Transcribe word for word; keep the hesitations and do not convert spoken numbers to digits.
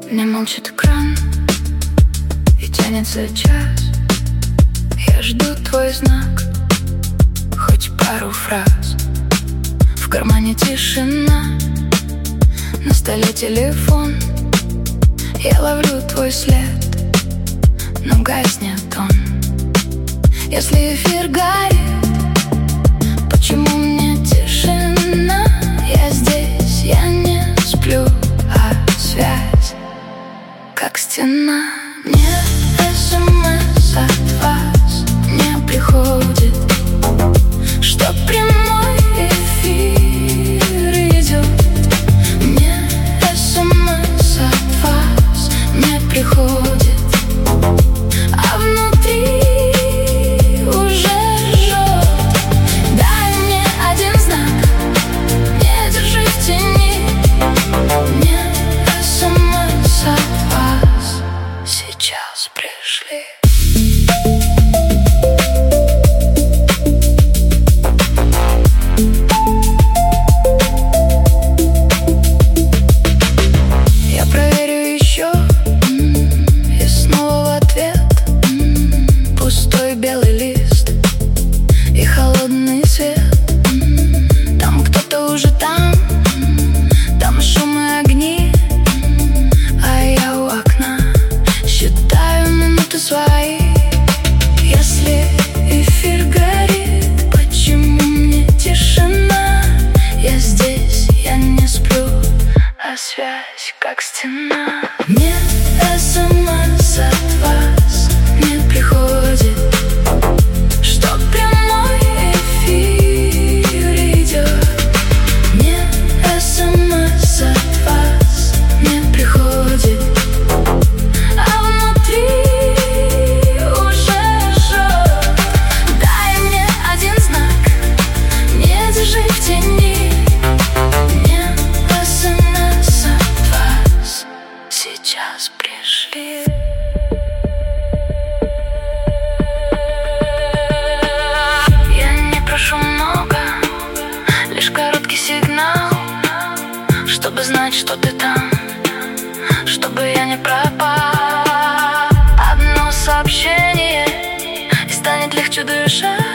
Не молчит экран и тянется час. Я жду твой знак, хоть пару фраз. В кармане тишина, на столе телефон. Я ловлю твой след, но гаснет он. Если эфир горит, почему мне тишина? Я здесь, я не сплю, а связь как стена. Мне смс от вас не приходит, что прямой эфир идет. Мне смс от вас не приходит, а внутри уже жжет. Дай мне один знак, не держи в тени. Мне смс от вас сейчас пришли. Я проверю еще, и снова в ответ пустой белый лист и холодный свет. Там кто-то уже там, там шум и огни, а я у окна считаю минуты свои. Если эфир горит, почему мне тишина? Я здесь, я не сплю, а связь как стена. Мне смс от вас не приходит, что прямой эфир идет. Мне смс от вас не приходит, а внутри уже жжет. Дай мне один знак, не держи в тени. Мне смс от вас сейчас пришли. Я не прошу много, лишь короткий сигнал, чтобы знать, что ты там, чтобы я не пропал. Одно сообщение, и станет легче дышать.